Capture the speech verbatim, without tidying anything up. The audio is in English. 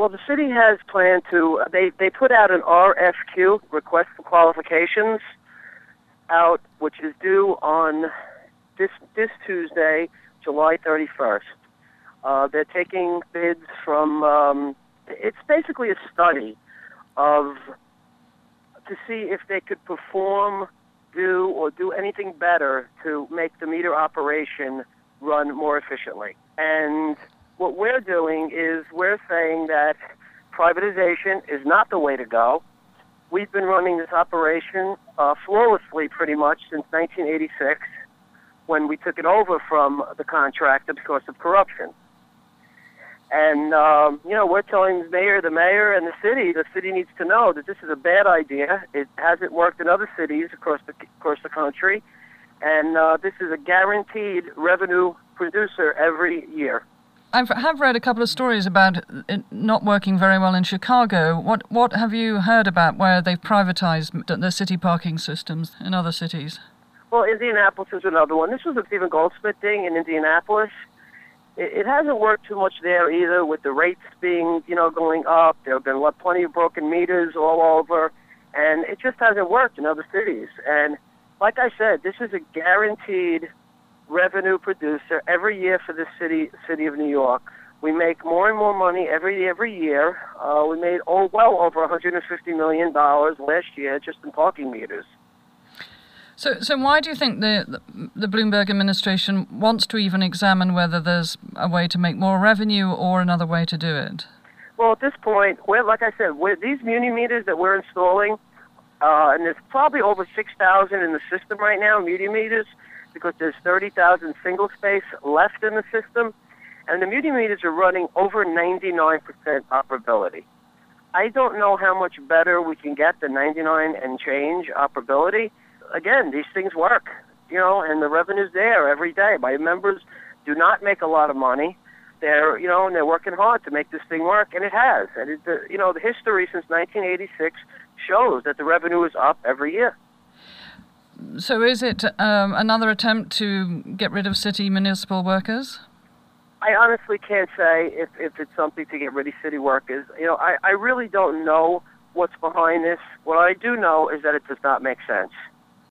Well, the city has planned to, they, they put out an R F Q, request for qualifications, out, which is due on this this Tuesday, July thirty-first. Uh, they're taking bids from, um, it's basically a study of, to see if they could perform, do, or do anything better to make the meter operation run more efficiently. And what we're doing is we're saying that privatization is not the way to go. We've been running this operation uh, flawlessly pretty much since nineteen eighty-six, when we took it over from the contractor because of corruption. And, um, you know, we're telling the mayor, the mayor and the city, the city needs to know that this is a bad idea. It hasn't worked in other cities across the, across the country. And uh, this is a guaranteed revenue producer every year. I have read a couple of stories about it not working very well in Chicago. What what have you heard about where they've privatized the city parking systems in other cities? Well, Indianapolis is another one. This was the Stephen Goldsmith thing in Indianapolis. It, it hasn't worked too much there either, with the rates being, you know, going up. There have been plenty of broken meters all over, and it just hasn't worked in other cities. And like I said, this is a guaranteed revenue producer every year for the city city of New York. We make more and more money every every year. Uh, we made oh, well over one hundred fifty million dollars last year just in parking meters. So, so why do you think the the Bloomberg administration wants to even examine whether there's a way to make more revenue or another way to do it? Well, at this point, we're, like I said, we're, these muni meters that we're installing, uh, and there's probably over six thousand in the system right now, muni meters, because there's thirty thousand single space left in the system, and the muni meters are running over ninety-nine percent operability. I don't know how much better we can get than ninety-nine and change operability. Again, these things work, you know, and the revenue's there every day. My members do not make a lot of money. They're, you know, and they're working hard to make this thing work, and it has. And, it, the, you know, the history since nineteen eighty-six shows that the revenue is up every year. So is it um, another attempt to get rid of city municipal workers? I honestly can't say if, if it's something to get rid of city workers. You know, I, I really don't know what's behind this. What I do know is that it does not make sense.